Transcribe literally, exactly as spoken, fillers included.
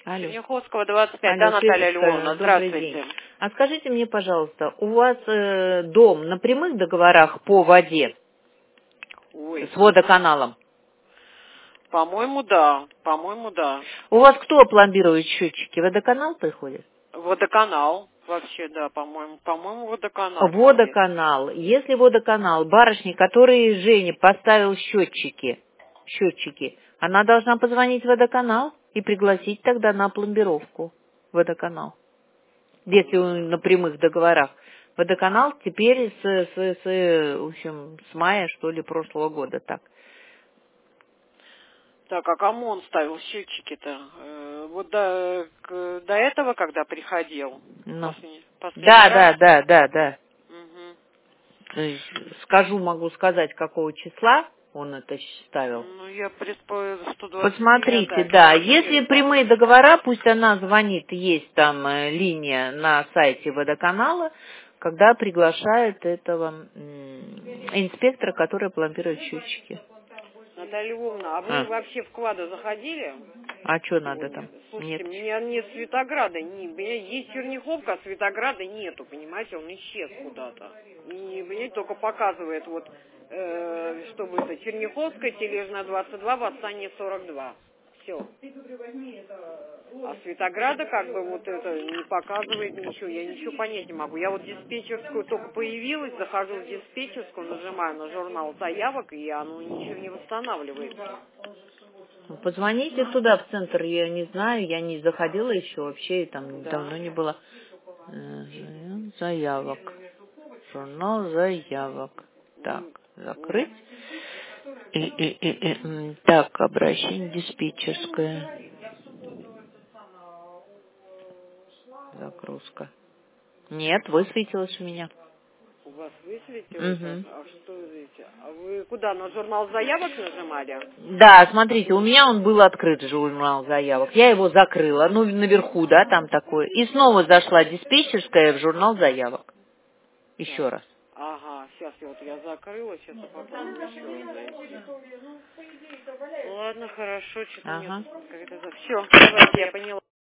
Алло. Черняховского, двадцать пять, Алло, да, Наталья Светочка, Львовна, добрый здравствуйте. день. А скажите мне, пожалуйста, у вас э, дом на прямых договорах по воде Ой, с водоканалом? по-моему, да, по-моему, да. У вас кто пломбирует счетчики? Водоканал приходит? Водоканал, вообще, да, по-моему, по-моему, водоканал. Водоканал. Если водоканал, барышня, который Жене поставил счетчики, счетчики, она должна позвонить в водоканал и пригласить тогда на пломбировку водоканал. Если он на прямых договорах. Водоканал теперь с, с, с, в общем, с мая, что ли, прошлого года, так. Так, а кому он ставил счетчики-то? Э, вот до, к- до этого, когда приходил? Ну. Последний, последний Да, раз? да, да, да, да. Угу. То есть, скажу, могу сказать, какого числа он это ставил. Ну, я предполагаю, сто двадцать три, Посмотрите, да, да, первый если числа. прямые договора, пусть она звонит, есть там э, линия на сайте водоканала, когда приглашают этого м, инспектора, который пломбирует счетчики. Наталья Львовна, а вы А, вообще в Квадо заходили а что надо сегодня? там? Слушайте, Нет. у меня нет Светограда, не, у меня есть Черняховка, а Светограда нету, понимаете, он исчез куда-то. И мне только показывает, вот, э, чтобы это, Черняховская, Тележная двадцать два, Восстание сорок два. Все. А Светограда как бы вот это не показывает ничего, я ничего понять не могу. Я вот диспетчерскую только появилась, захожу в диспетчерскую, нажимаю на журнал заявок, и оно ничего не восстанавливается. Позвоните туда, в центр, я не знаю, я не заходила еще вообще, и там Да. давно не было. Э, Заявок. Журнал заявок. Так, закрыть. И, и, и, и, м, так, обращение диспетчерская. Загрузка. Нет, высветилось у меня. У вас высветилось? А, Угу. а что здесь? А вы куда, на журнал заявок нажимали? Да, смотрите, у меня он был открыт, журнал заявок. Я его закрыла, ну, наверху, да, там такое. И снова зашла диспетчерская в журнал заявок. Еще Так. раз. Ага, сейчас я вот я закрыла, сейчас я попробую еще раз зайти. Ладно, хорошо, что-то мне Ага. тут как-то... Все, давайте, я поняла.